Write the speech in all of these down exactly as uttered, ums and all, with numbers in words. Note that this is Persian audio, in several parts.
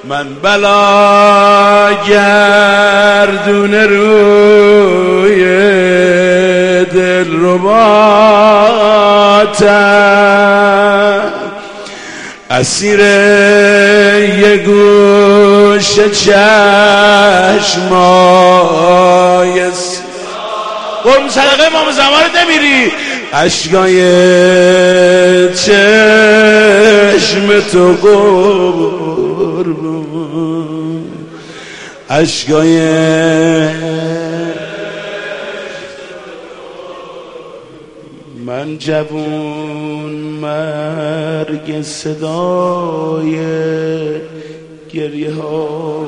من بلا گردون روی دل رباتم، اسیر یه گوش چشمای قرم صدقه امام زمان نمیری، اشکای چشم تو قربون، اشکای من جوون مرگ صدای گریه ها.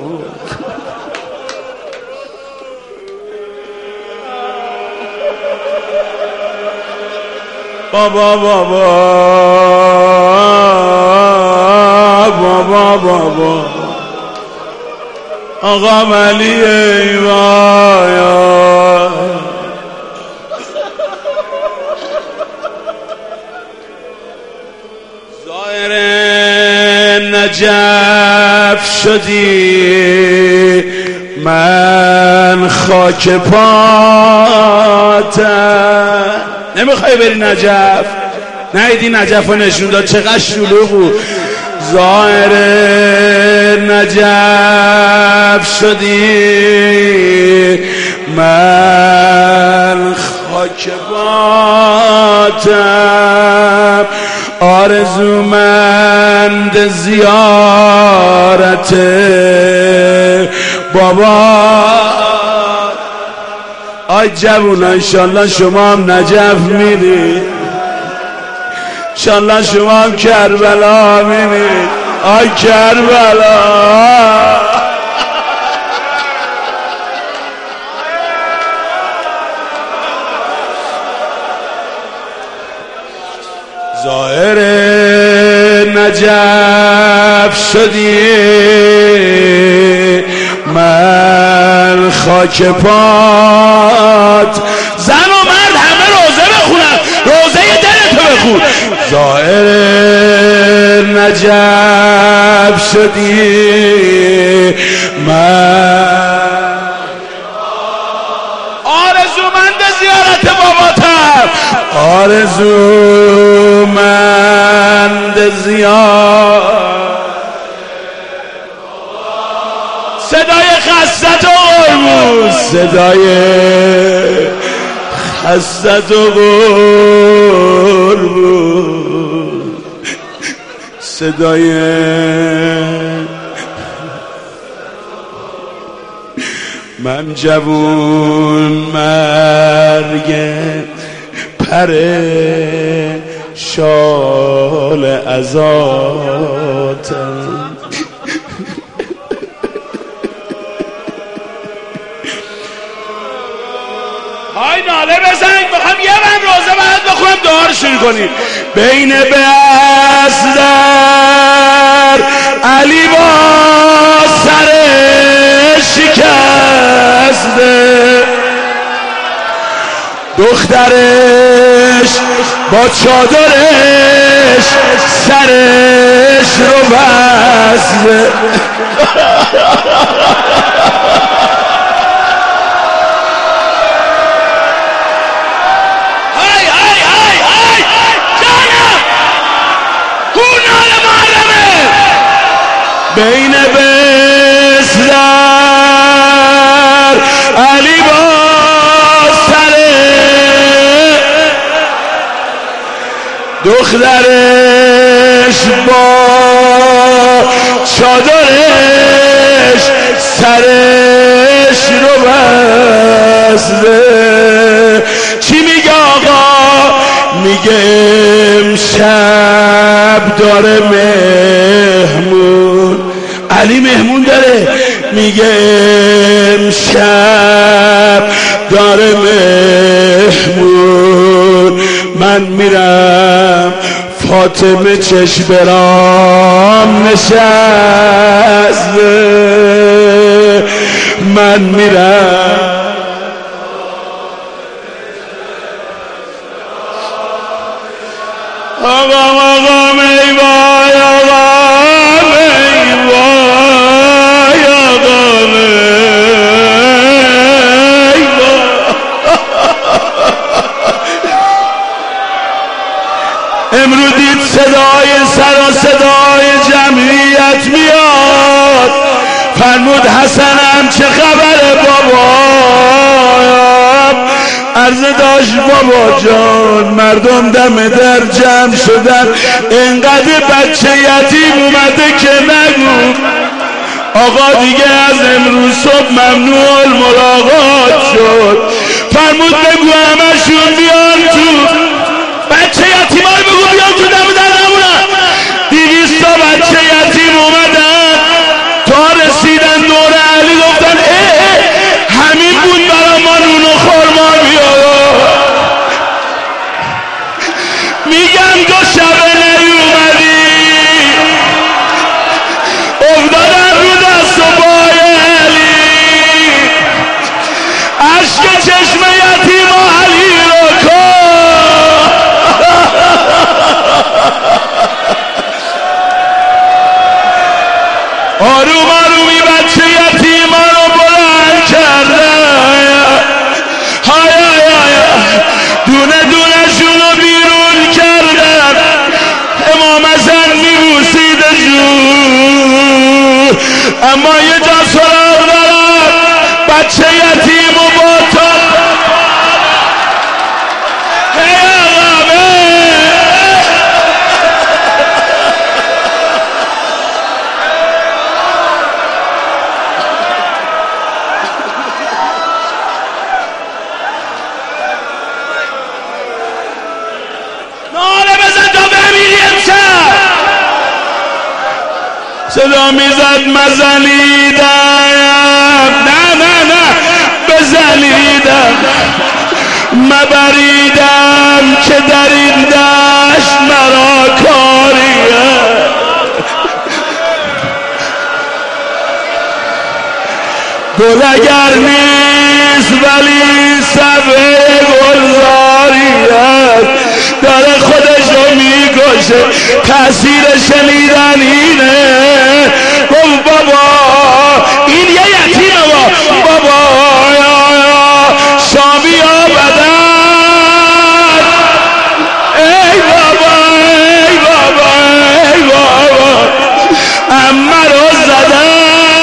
بابا بابا بابا بابا آقا ملی ایوایا، ظاهر نجف شدی من خاک پاتم. نمیخوای بری نجف؟ نیدی نجف رو نشون داد چقدر شلوغ بود. ظاهر نجف شدی من خاک پاتم، آرزومند زیارت بابا. آی جوونا انشالله شما هم نجف میری، انشالله شما هم کربلا میری. آی کربلا ظاهر نجف شدی من خاک پات. زن و مرد همه روزه بخونن، روزه دلتو بخون. ظاهر نجف شدی من آرزومند زیارت باباتم، آرزومند زیارت. صدای خستت و قربون، صدای خستت و قربون، صدای من جوون مرگ پر شال ازاتم. های ناله بزنید، بخوام یه من روزه باید بخونم دعا رو شروع کنید. بین بستر علی با سر شکسته، دخترش با چادرش سرش رو بسته. های های های های جانم گونال محرمه. بین بستر علی با دخترش با چادرش سرش رو بسته. چی میگه آقا؟ میگه امشب داره مهمون، علی مهمون داره. میگه امشب داره مهمون، من میرم فاطمه چشم برام نشسته، من میرم آقا آقا میوای آقا میوای فرمود حسنم چه خبره بابا؟ عرض داشت بابا جان مردم دم در جمع شدن، اینقدر بچه یتیم اومده که نگو. آقا دیگه از امروز صبح ممنوع الملاقات شد. فرمود بگو همشون بیان تو، بچه یتیما رو بگو بیان تو دم در نمونن. دویست تا بچه یتیم اومدن تا رسیدن دور علی گفتن اه اه همین بود برا ما نون و خورما بیار. میگم دو شبه نیومدی، افتادن رو دست و پای علی، عشق چشم یتیم و علی رو کن. آروم آرومی بچه یتیما رو بلند کردن، های های های دونه دونه شونو بیرون کردن. امام حسن میبوسید جون، اما یه جا سراغ دارد بچه یتیم و با تا صدا میزد مزلیدم، نه نه نه بزلیدم مبریدم که در این دشت مرا کاریه. گل اگر نیست ولی صفحه گلزاریه، داره خودش رو میکشه، تأثیر شنیدن اینه. گفت بابا این یه یتیمه با بابا شامی آمدن، ای بابا ای بابا ای بابا امه رو زدن.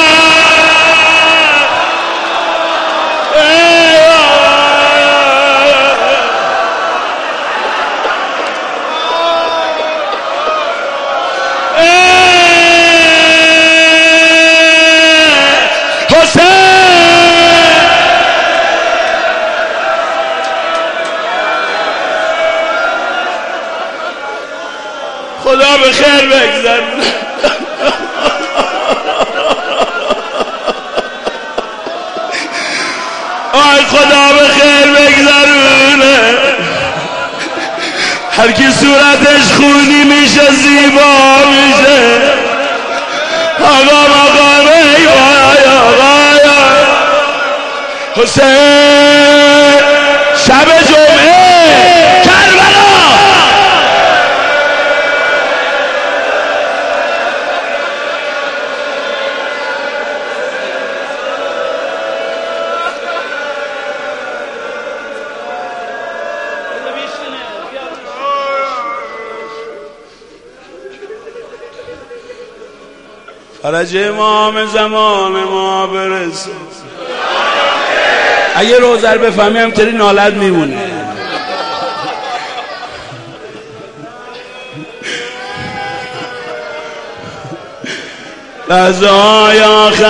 خدا به خیر بگذر. آی خدا به خیر بگذرونه. هر کی صورتش خونی میشه زیبا میشه. آقا مقام ای وای آقا حسین شب جمعه کربلا. فرج امام زمان ما برسه. اگه روزر بفهمی همطوری نالت میمونه. لحظه های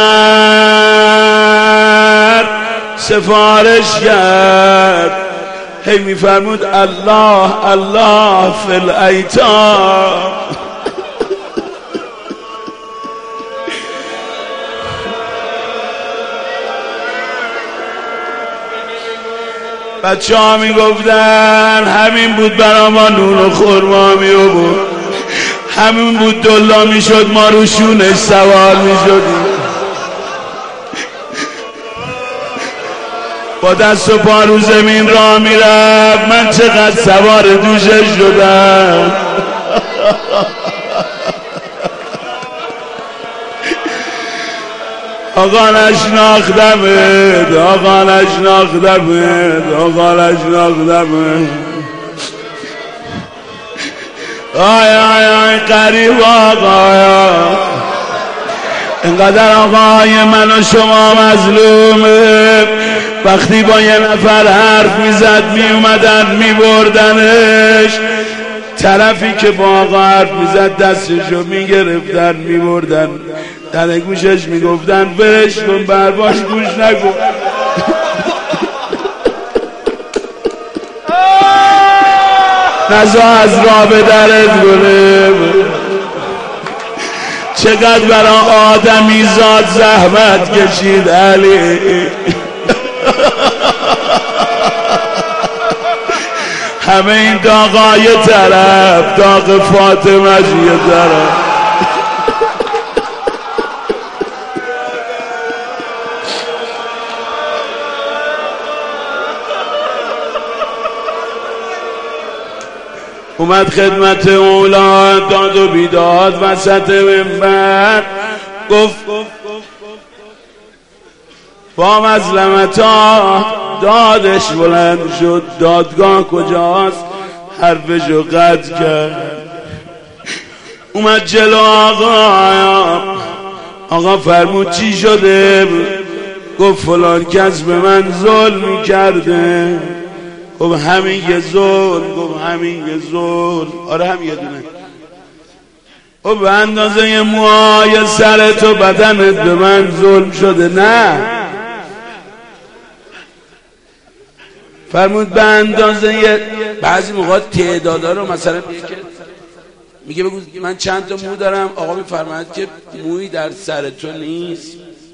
آخر سفارش کرد، هی میفرمود الله الله فی الایتام. بچه ها می گفتن همین بود برا ما نون و خورما می آورد، همین بود دلا می شد ما رو شونش سوار می شدیم، با دست و پا رو زمین را می رفت. من چقدر سوار دوشش شدم. آقا نشناختمت، آقا نشناختمت، آقا نشناختمت. آی آی آی قریب آقا اینقدر آقای من و شما مظلومه، وقتی با یه نفر حرف میزد میومدن میبردنش، طرفی که با آقا حرف میزد دستشو میگرفتن میبردن در گوشش میگفتن برش کن برباش گوش نکن. نزا از راه به درت گله. چقدر برای آدمی زاد زحمت کشید علی. همه این داغا یه طرف، داغ فاطمه یه طرف. اومد خدمت اولاد داد و بیداد وسط منبر، گفت با مظلمتا دادش بلند شد، دادگاه کجاست حرفشو قطع کرد. اومد جلو آقا، آقا فرمود چی شده؟ گفت فلان کس به من ظلم کرده. گفت همین یه ظلم؟ گفت همین یه ظلم. آره هم یه دونه. گفت به اندازه یه موهای سرت و بدنت به من ظلم شده؟ نه. فرمود به اندازه یه، بعضی موقع تعدادا رو مثلا میگه میگه بگو من چند تا مو دارم، آقا میفرماید که موی در سر تو نیست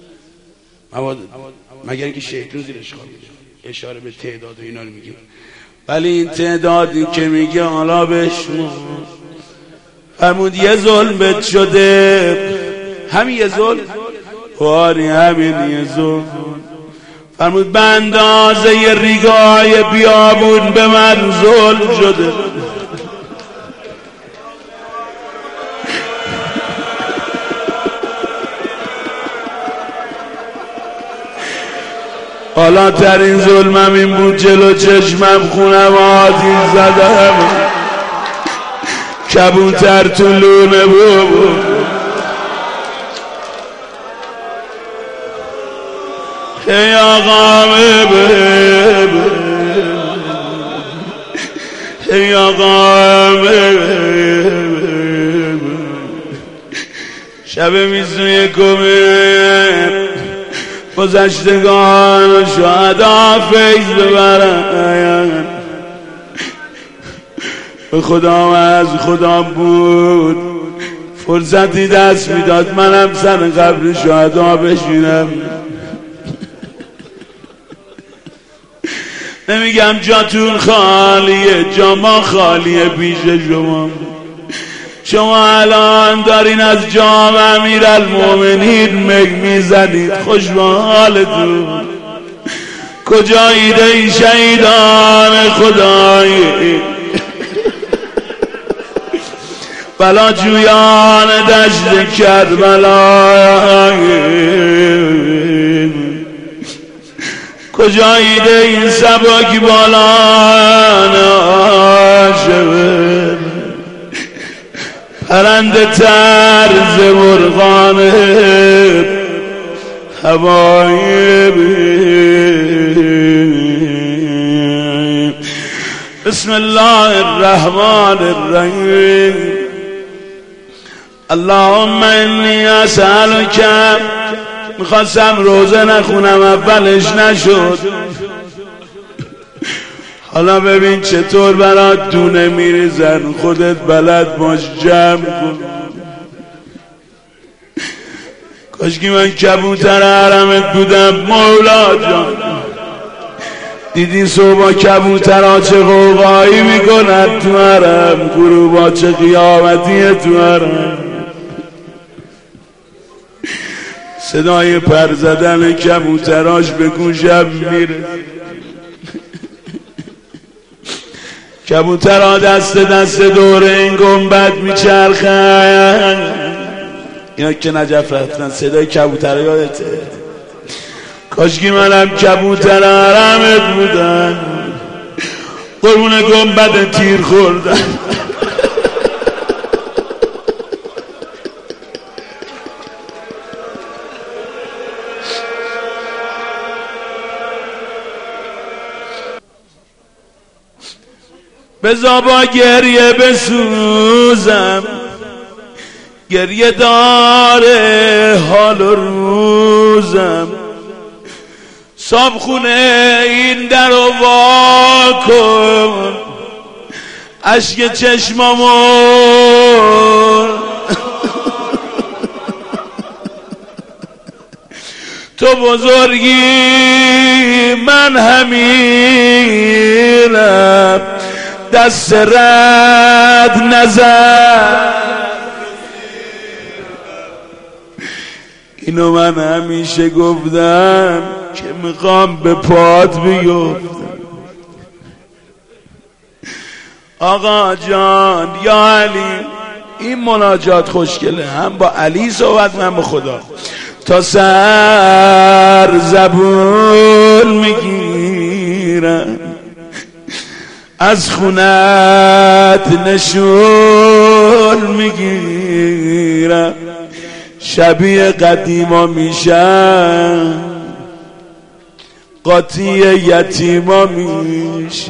مگر اینکه شیطان زیرش خوابیده، اشاره به تعداد و اینا رو میگه. ولی این تعدادی که میگه حالا بشنو. فرمود یه ظلم بهت شده؟ همین یه ظلم؟ واری همین یه ظلم. فرمود به اندازه یه ریگای بیابون به من ظلم شده. حالا ترین ظلمم این بود جلو چشمم خونم آتیش زدم، کبوتر تو لونه بود. ای آقا ببه، ای آقا ببه، شب میزوی کمه گذشتگان و شهدا فیض ببرن. به خدا و از خدا بود فرصتی دست میداد منم سر قبر شهدا بشینم. نمیگم جاتون خالیه، جا ما خالیه پیش شما. شما الان دارین از جام امیرالمومنین مگ میزنید، خوش به حالتون. کجایید ای شهیدان خدایی، بلا جویان دشت کربلا، کجایید این سبک بالان عاشق، پرنده طرز مرغان هوایی. بسم الله الرحمن الرحیم. اللهم انی اسألک. میخواستم روزه نخونم اولش نشد. حالا ببین چطور برات دونه میریزن، خودت بلد باش جمع کن. کاشکی من کبوتر حرمت بودم مولا جان. دیدی صبح کبوترها چه غوغایی میکنن تو حرم، غروبا چه قیامتیه تو حرم. صدای پر زدن کبوتراش به گوشم میره. کبوترها دست دست دوره این گنبد میچرخن. اینا که نجف رفتن صدای کبوترها یادته؟ کاشکی منم کبوتر حرمت بودن، قربون گنبد تیر خوردن. بزا با گریه بسوزم، گریه داره حال و روزم. صابخونه این در رو وا کن، اشک چشمامو تو بزرگی من همینم، دست رد نزن. اینو من همیشه گفتم که میخوام به پات بیفتم. آقا جان یا علی، این مناجات خوشگله، هم با علی صحبت من با خدا. تا سر زبون میگیرم، از خونت نشون میگیرم، شبیه قدیما میشم، قاطی یتیما میشم.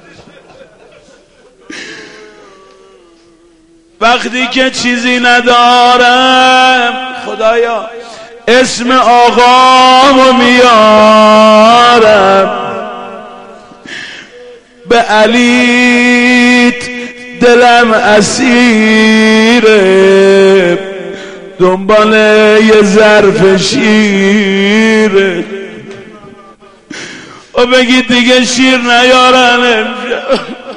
وقتی که چیزی ندارم خدایا اسم آقامو میارم، به علیت دلم اسیره، دنبال یه ظرف شیره. و بگید دیگه شیر نیارن امشب.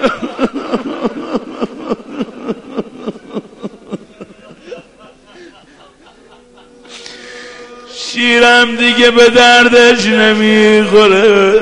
شیرم دیگه به دردش نمیخوره.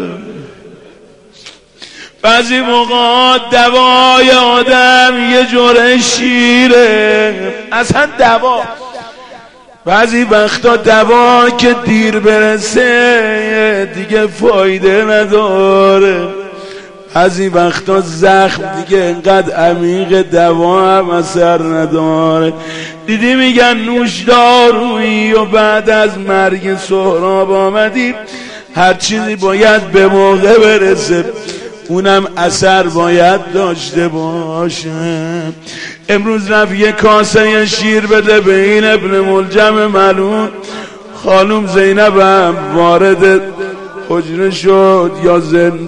بعضی موقع دوای آدم یه جور شیره، اصلا دوا. بعضی وقتا دوا که دیر برسه دیگه فایده نداره. بعضی وقتا زخم دیگه انقدر عمیق دوا هم اثر نداره. دیدی میگن نوش دارویی و بعد از مرگ سهراب آمدی، هر چیزی باید به موقع برسه، اونم اثر باید داشته باشه. امروز رفت یه کاسه شیر بده به این ابن ملجم ملعون. خانم زینب هم وارد حجره شد یا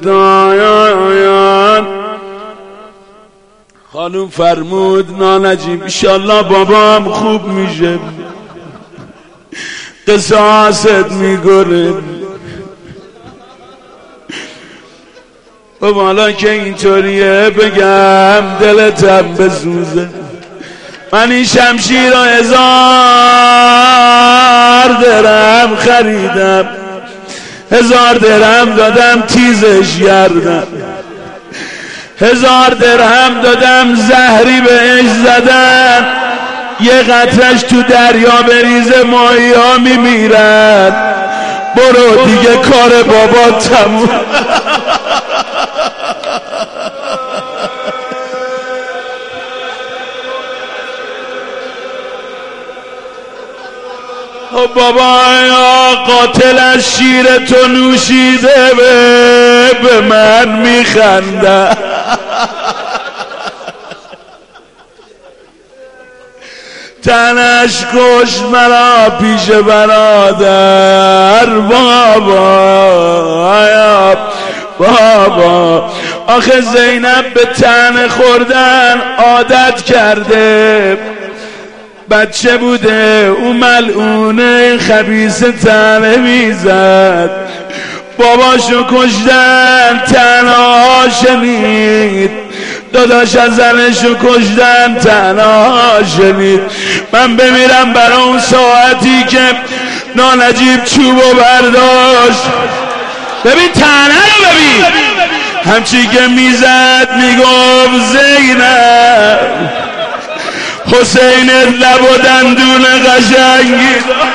زندان. خانم فرمود نانجیب انشالله بابام خوب میشه، قصاصت میگره. و حالا که اینطوریه بگم دلتم بسوزه، من این شمشیر رو هزار درهم خریدم، هزار درهم دادم تیزش گردم، هزار درهم دادم زهری بهش زدن، یه قطرش تو دریا بریزه ماهی ها میمیرن. برو دیگه کار بابا تموم. بابا یا قاتل از شیر تو نوشیده به, به من میخنده. تنش کش مرا پیش برادر. بابا یا بابا آخه زینب به تن خوردن عادت کرده، بچه بوده اون ملعونه خبیث تنه میزد، باباشو کشتن تنها شنید، داداش از زنشو کشتن تنها شنید. من بمیرم برای اون ساعتی که نانجیب چوبو برداشت. ببین تنه رو ببین، همچی که میزد میگفت زینب حسین لب و دندون قشنگی.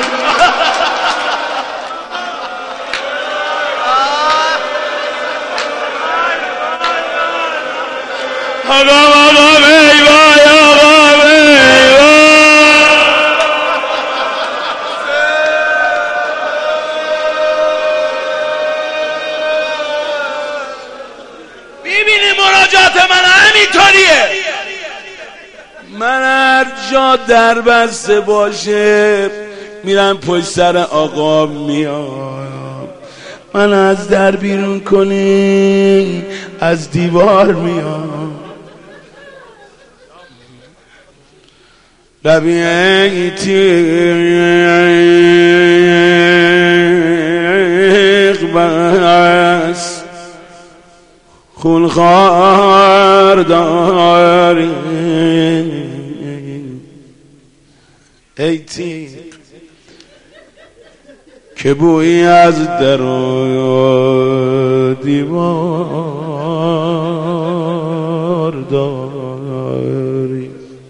آقا آقا بیوای آقا بیوای. میبینی مناجات من دریه. من هر جا در بسته باشه میرم پشت سر آقا میام. من از در بیرون کنی از دیوار میام. لبی تیغ بس خونخوار داری ای تیغ که بویی از در و دیوار داری.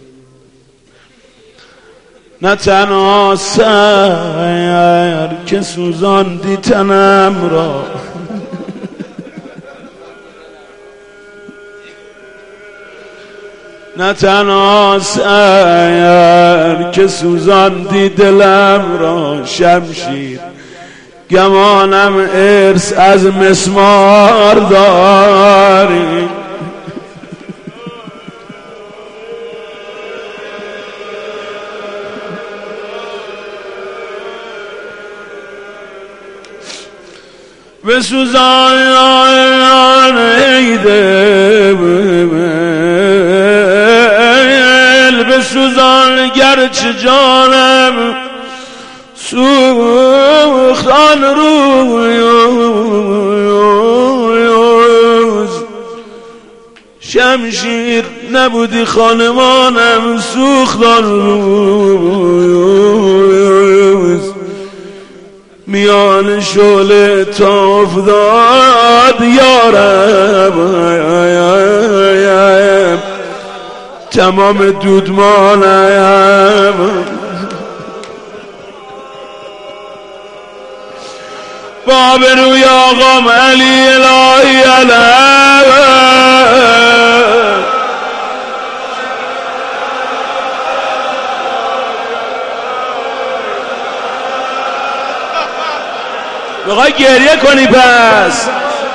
نه تنها سر که سوزاندی تنم را، نه تنها سر که سوزاندی دلم را، شمشیر گمانم ارث از مسمار داری. بسوزان ای دل بسوزان گرچه جانم سوختان روز. شمشیر نبودی خانمانم سوختان روز. میان شعله تا افتاد یارم، تمام دودمانم با بروی آقام علی الهی علم. بخوای گریه کنی پس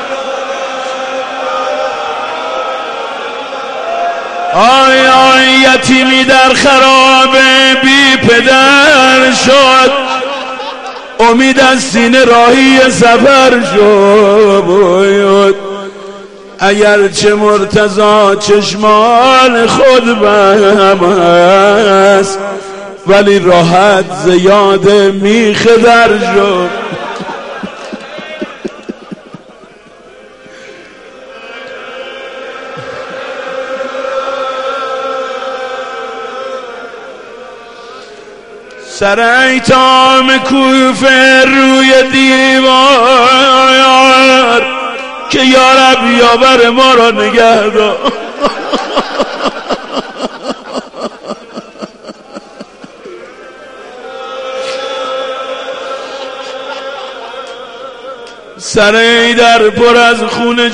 آی آی یتیمی در خراب بی پدر شد، امید از سینه راهی سفر شد. اگرچه مرتضی چشمان خود بهم است، ولی راحت زیاد میخدر شد. سر ایتام کوفه روی دیوار که یارب یاور ما را نگه دار. سر ایدر پر از خون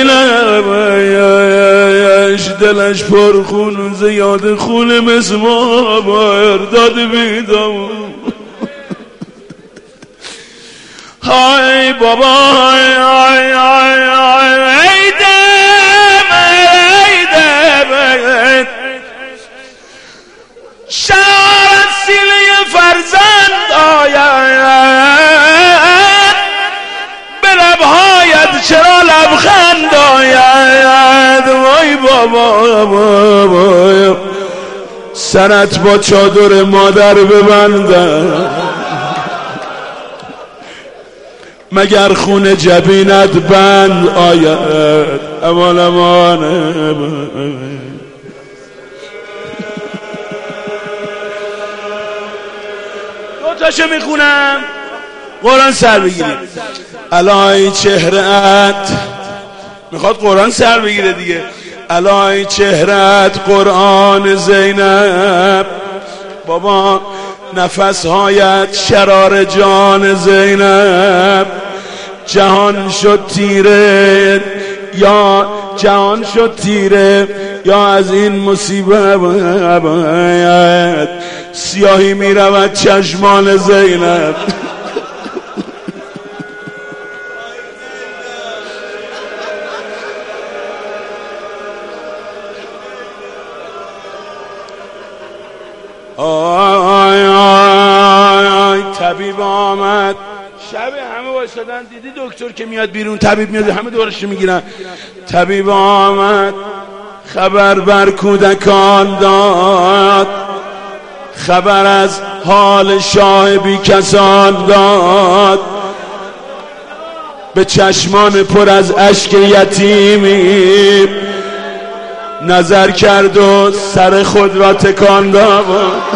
جبینش، دلش پر خون زیاد خون مسمار داد بیدم. های بابا های های های های ایدم ایدم شعر سیلی فرزند آید، به لبهایت چرا لبخند آید. وای بابا بابا سرت با چادر مادر ببندم، مگر خون جبینت بند آید. امان امان دو تاشو میخونم قرآن سر بگیرید. الهی چهرت میخواد قرآن سر بگیره دیگه. الهی چهرت قرآن زینب، بابا نفسهایت شرار جان زینب. جهان شد تیره یا جهان شد تیره یا از این مصیبت سیاهی می رود چشمان زینب. طبیب آمد. شب همه وایسادن، دیدی دکتر که میاد بیرون طبیب میاد همه دورش میگیرن. طبیب آمد خبر بر کودکان داد، خبر از حال شاه بی کسان داد. به چشمان پر از اشک یتیمی نظر کرد و سر خود را تکان داد.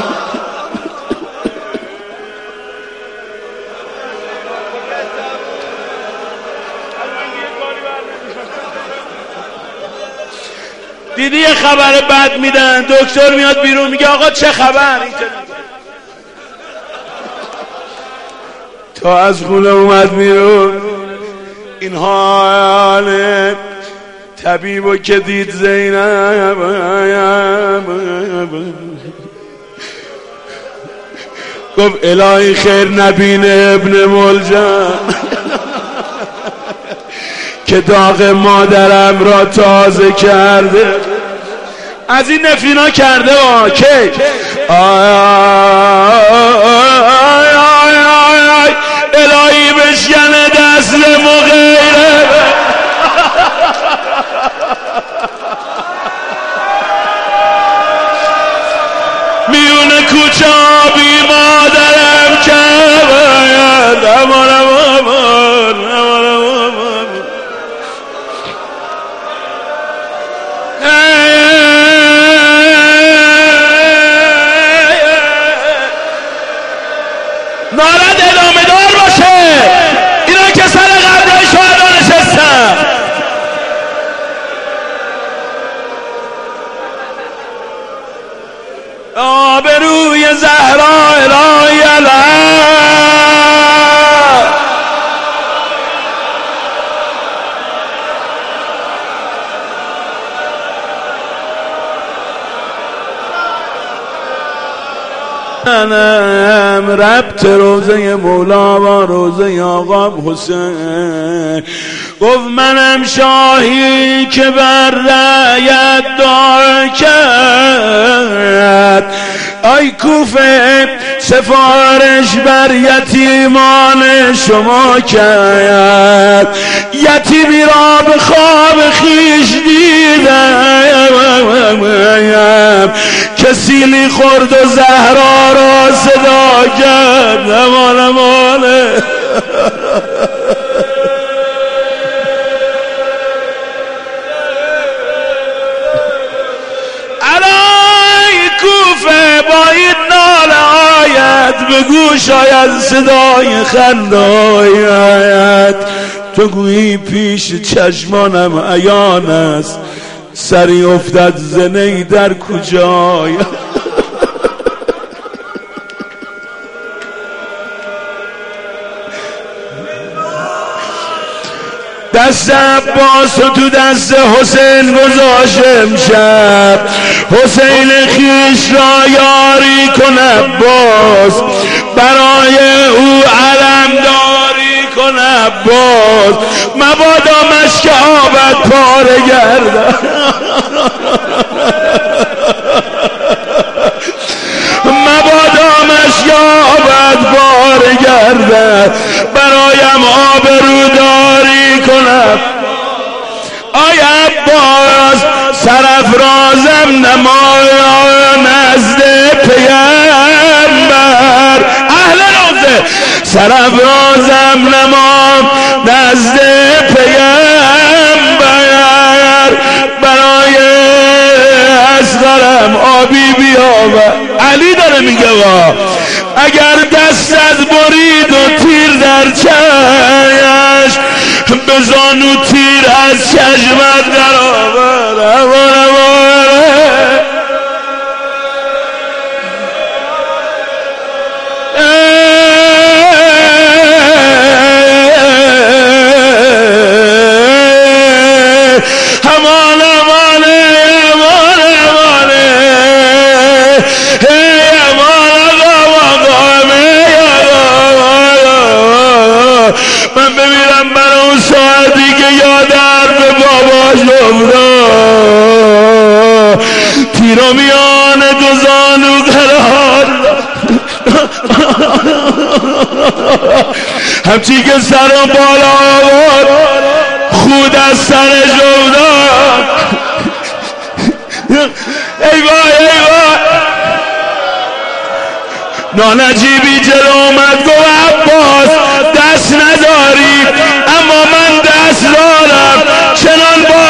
دیدی یه خبر بد میدن، دکتر میاد بیرون میگه آقا چه خبر؟ تا از خونه اومد بیرون این حال طبیبو که دید زینب گفت الهی خیر نبینه ابن ملجم که داغ مادرم را تازه کرده. از این نفرینا کرده وا کی آی آی آی آی الهی بشکنه دست مغیره. میونه کوچه بی مادرم که باید امانم آمان امانم آمان. نارد ادامه دار باشه، اینا که سر قبرهای شهدا نشستن. آبروی زهرا الهی الهی منم ربط روزه مولا و روزه آقام حسین. گفت منم شاهی که بر رعیت دار کرد. آی کوفه سفارش بر یتیمان شما کرد. یتیمی را به خواب خیش دیدم که سیلی خورد و زهرا را صدا کرد. امان امانه الای کوفه با این ناله آید به گوش آید صدای خنده آید. تو گویی پیش چشمانم عیان است سری افتد زنی در کجای. دست عباس و تو دست حسین گذاشت امشب. حسین خیش را یاری کن عباس، برای او علم داری کن عباس. مبادا مشک آبت پاره گردد، مبادا مشک آبت پاره گردد. برایم آبرو داری کنم آی عباس. سرافرازم نمایا نزد پیغمبر اهل روزه. سرافرازم نما نزد پیغمبر، برای اصغرم آبی بیاور. علی داره میگه وا اگر دستت برید و تیر در چشم، به زانو تیر از چشمت در آور. امان امانه امان امانه امان امانه من بمیرم برای اون ساعتی که یادر به باباش افتاد. تیرو میان دو زانو قرار همچی که سرم بالا آورد خود از سر جودان ای وای ای وای نانجیبی جلو اومد گو عباس دست نداری اما من دست دارم چنان با